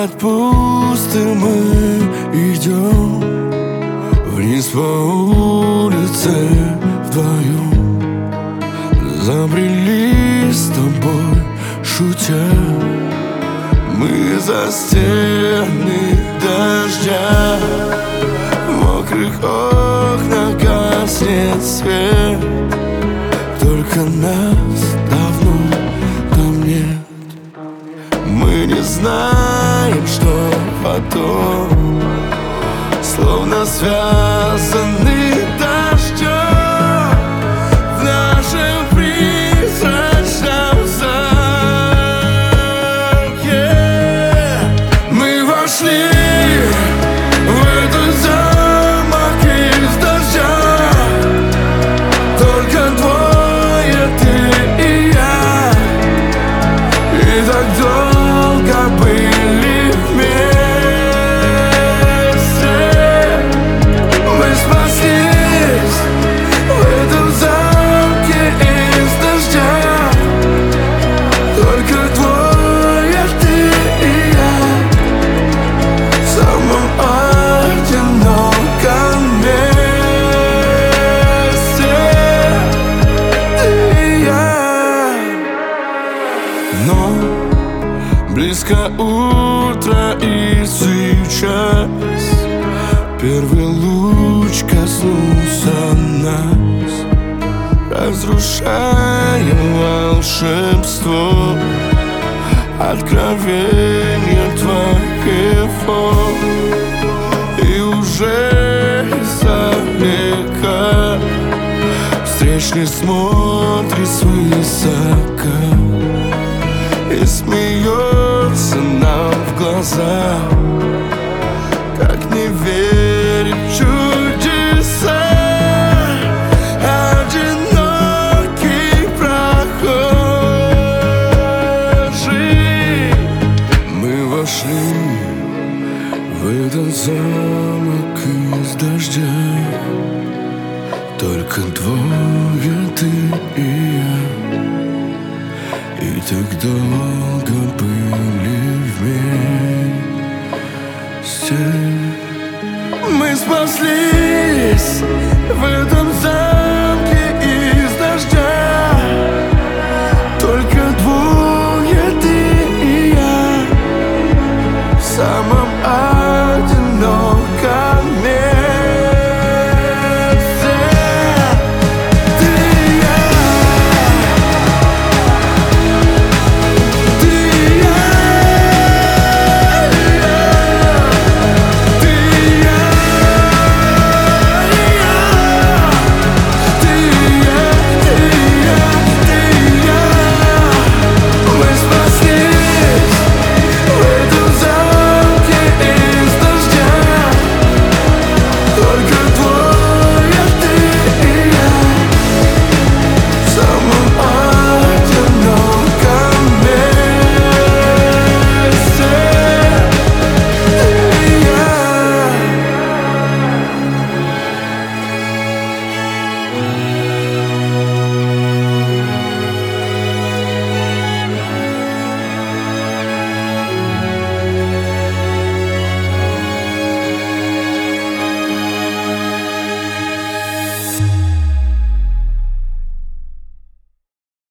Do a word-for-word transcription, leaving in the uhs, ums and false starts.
Город пустый, мы идем вниз по улице вдвоем. Забрели с тобой, шутя, мы за стены дождя. В мокрых окнах гаснет свет, только нас давно там нет. Мы не знаем, что потом, словно связаны дождем в нашем призрачном замке. Мы вошли в этот замок из дождя, только двое, ты и я, и так долго были вместе. Мы спаслись в этом замке из дождя, только двое, ты и я, в самом одиноком месте, ты и я. Но близко утро, и сейчас первый луч коснулся нас, разрушая волшебство откровения твоего. И уже издалека встречный смотрит свысока и смеется нам в глаза, как не верить в чудеса. Одинокий прохожий, мы вошли в этот замок из дождя, только двое, ты и я, и так долго были вместе. Мы спаслись в этом замке